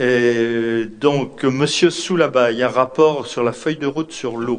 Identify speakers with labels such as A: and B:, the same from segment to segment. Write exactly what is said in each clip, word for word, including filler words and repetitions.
A: Et donc, Monsieur Soulaba, il y a un rapport sur la feuille de route sur l'eau.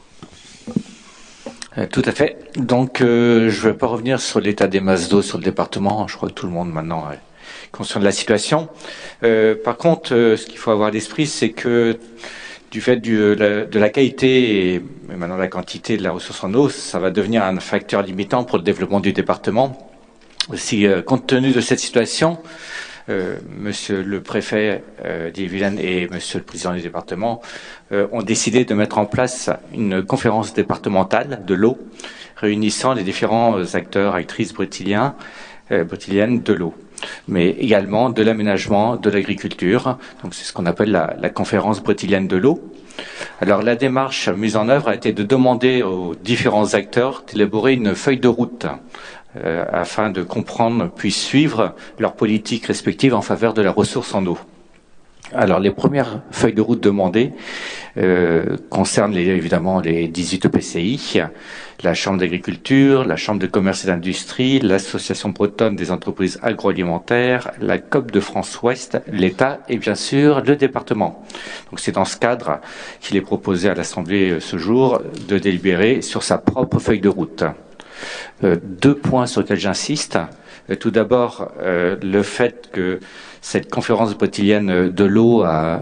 B: Euh, tout à fait. Donc, euh, je ne vais pas revenir sur l'état des masses d'eau sur le département. Je crois que tout le monde maintenant est conscient de la situation. Euh, par contre, euh, ce qu'il faut avoir à l'esprit, c'est que du fait du, la, de la qualité et maintenant la quantité de la ressource en eau, ça va devenir un facteur limitant pour le développement du département. Aussi, euh, compte tenu de cette situation, euh, Monsieur le préfet euh, d'Ille-et-Vilaine et Monsieur le président du département euh, ont décidé de mettre en place une conférence départementale de l'eau, réunissant les différents acteurs, actrices brétiliens, euh, brétiliennes de l'eau, mais également de l'aménagement, de l'agriculture. Donc c'est ce qu'on appelle la, la conférence brétilienne de l'eau. Alors la démarche mise en œuvre a été de demander aux différents acteurs d'élaborer une feuille de route euh, afin de comprendre puis suivre leurs politiques respectives en faveur de la ressource en eau. Alors les premières feuilles de route demandées euh, concernent les, évidemment les dix-huit E P C I, la Chambre d'agriculture, la Chambre de commerce et d'industrie, l'Association bretonne des entreprises agroalimentaires, la C O P de France-Ouest, l'État et bien sûr le département. Donc c'est dans ce cadre qu'il est proposé à l'Assemblée ce jour de délibérer sur sa propre feuille de route. Euh, deux points sur lesquels j'insiste. Euh, tout d'abord, euh, le fait que cette conférence brétilienne de l'eau a,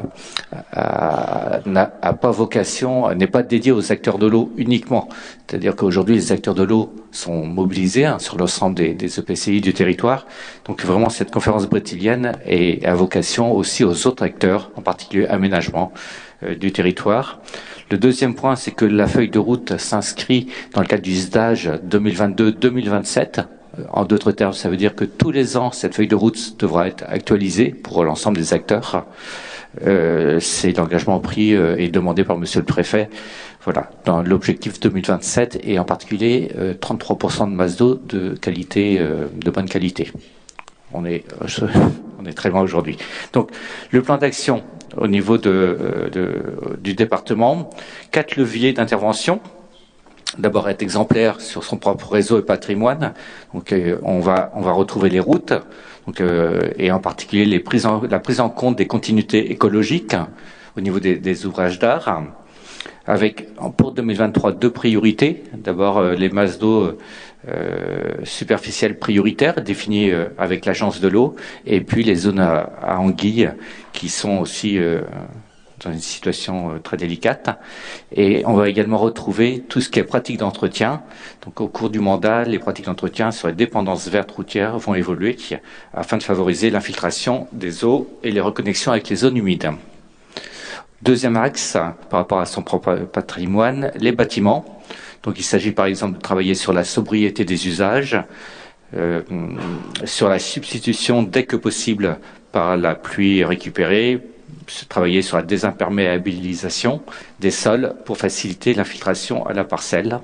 B: a, n'a a pas vocation, n'est pas dédiée aux acteurs de l'eau uniquement. C'est-à-dire qu'aujourd'hui, les acteurs de l'eau sont mobilisés hein, sur l'ensemble des, des E P C I du territoire. Donc vraiment, cette conférence brétilienne est à vocation aussi aux autres acteurs, en particulier aménagement euh, du territoire. Le deuxième point, c'est que la feuille de route s'inscrit dans le cadre du S D A G deux mille vingt-deux deux mille vingt-sept. En d'autres termes, ça veut dire que tous les ans, cette feuille de route devra être actualisée pour l'ensemble des acteurs. Euh, c'est l'engagement pris euh, et demandé par Monsieur le Préfet. Voilà, dans l'objectif deux mille vingt-sept et en particulier euh, trente-trois pour cent de masse d'eau de qualité, euh, de bonne qualité. On est, euh, on est très loin aujourd'hui. Donc, le plan d'action au niveau de, de, du département, quatre leviers d'intervention. D'abord être exemplaire sur son propre réseau et patrimoine. Donc euh, on va on va retrouver les routes, donc euh, et en particulier les prises en, la prise en compte des continuités écologiques hein, au niveau des, des ouvrages d'art. Avec pour deux mille vingt-trois deux priorités. D'abord euh, les masses d'eau euh, superficielles prioritaires définies euh, avec l'agence de l'eau, et puis les zones à, à anguilles qui sont aussi euh, dans une situation euh, très délicate. Et on va également retrouver tout ce qui est pratique d'entretien. Donc au cours du mandat, les pratiques d'entretien sur les dépendances vertes routières vont évoluer afin de favoriser l'infiltration des eaux et les reconnexions avec les zones humides. Deuxième axe, par rapport à son propre patrimoine, les bâtiments. Donc il s'agit par exemple de travailler sur la sobriété des usages, euh, sur la substitution dès que possible par la pluie récupérée, travailler sur la désimperméabilisation des sols pour faciliter l'infiltration à la parcelle.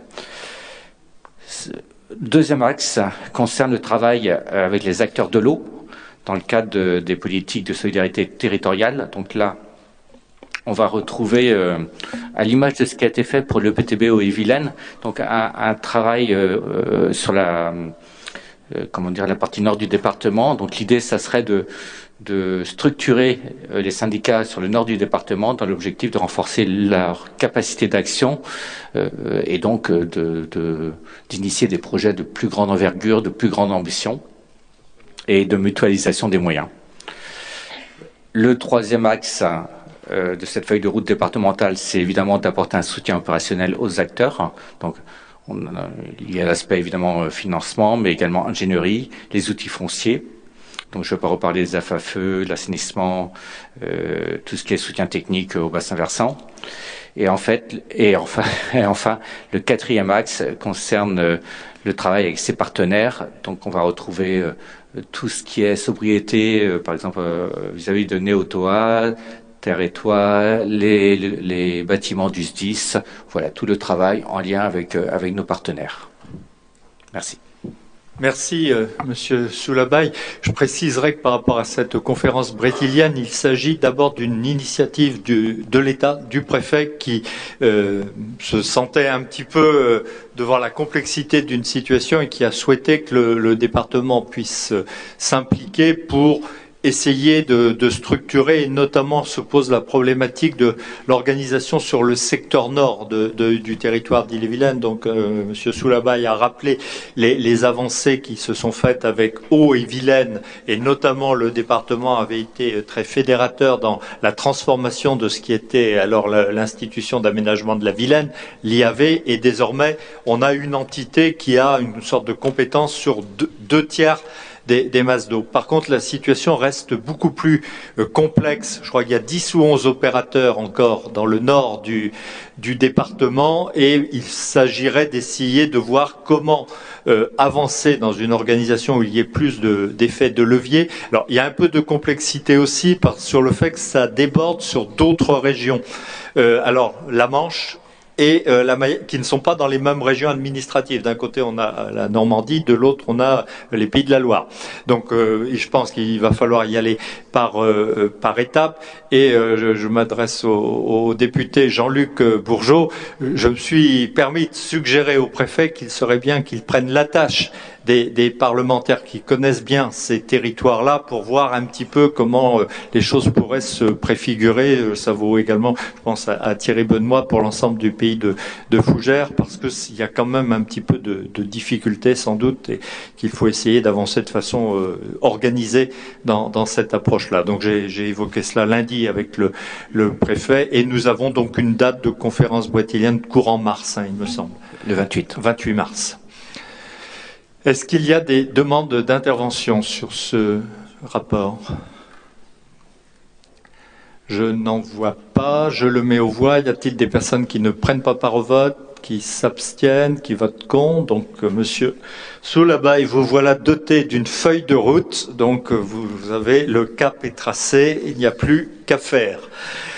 B: Deuxième axe concerne le travail avec les acteurs de l'eau dans le cadre de, des politiques de solidarité territoriale. Donc là, on va retrouver, euh, à l'image de ce qui a été fait pour le P T B Ille-et-Vilaine, donc un, un travail euh, euh, sur la, euh, comment dire, la partie nord du département. Donc l'idée, ça serait de de structurer les syndicats sur le nord du département dans l'objectif de renforcer leur capacité d'action euh, et donc de, de, d'initier des projets de plus grande envergure, de plus grande ambition et de mutualisation des moyens. Le troisième axe euh, de cette feuille de route départementale, c'est évidemment d'apporter un soutien opérationnel aux acteurs. Donc, on a, il y a l'aspect évidemment financement, mais également ingénierie, les outils fonciers. Donc je ne vais pas reparler des F A F E, l'assainissement, euh, tout ce qui est soutien technique au bassin versant. Et en fait, et enfin, et enfin, le quatrième axe concerne euh, le travail avec ses partenaires. Donc on va retrouver euh, tout ce qui est sobriété, euh, par exemple euh, vis-à-vis de Néotoa, Terre et Toit, les, les, les bâtiments du S D I S. Voilà tout le travail en lien avec euh, avec nos partenaires. Merci.
A: Merci, euh, Monsieur Soulabaï. Je préciserai que par rapport à cette conférence brétilienne, il s'agit d'abord d'une initiative du, de l'État, du préfet, qui euh, se sentait un petit peu euh, devant la complexité d'une situation et qui a souhaité que le, le département puisse euh, s'impliquer pour essayer de, de structurer, et notamment se pose la problématique de l'organisation sur le secteur nord de, de, du territoire d'Ille-et-Vilaine. Donc, euh, M. Soulabaille a rappelé les, les avancées qui se sont faites avec Haut et Vilaine, et notamment le département avait été très fédérateur dans la transformation de ce qui était alors l'institution d'aménagement de la Vilaine, l'I A V, et désormais on a une entité qui a une sorte de compétence sur deux, deux tiers Des, des masses d'eau. Par contre, la situation reste beaucoup plus euh, complexe. Je crois qu'il y a dix ou onze opérateurs encore dans le nord du, du département, et il s'agirait d'essayer de voir comment euh, avancer dans une organisation où il y ait plus d'effets de, de levier. Alors, il y a un peu de complexité aussi par, sur le fait que ça déborde sur d'autres régions. Euh, alors, la Manche, et euh, la, qui ne sont pas dans les mêmes régions administratives. D'un côté, on a la Normandie, de l'autre, on a les Pays de la Loire. Donc, euh, je pense qu'il va falloir y aller par euh, par étapes. Et euh, je, je m'adresse au, au député Jean-Luc Bourgeot. Je me suis permis de suggérer au préfet qu'il serait bien qu'il prenne la tâche Des, des parlementaires qui connaissent bien ces territoires-là pour voir un petit peu comment euh, les choses pourraient se préfigurer. Euh, ça vaut également, je pense, à, à Thierry Benoît pour l'ensemble du pays de, de Fougères, parce que il y a quand même un petit peu de, de difficultés sans doute, et qu'il faut essayer d'avancer de façon euh, organisée dans, dans cette approche-là. Donc j'ai évoqué cela lundi avec le, le préfet, et nous avons donc une date de conférence bretélienne courant mars, hein, il me semble.
B: Le vingt-huit.
A: vingt-huit mars. Est-ce qu'il y a des demandes d'intervention sur ce rapport? Je n'en vois pas. Je le mets aux voix. Y a-t-il des personnes qui ne prennent pas part au vote, qui s'abstiennent, qui votent contre? Donc, euh, Monsieur Soulabaille, vous voilà doté d'une feuille de route. Donc, euh, vous avez le cap est tracé. Il n'y a plus qu'à faire.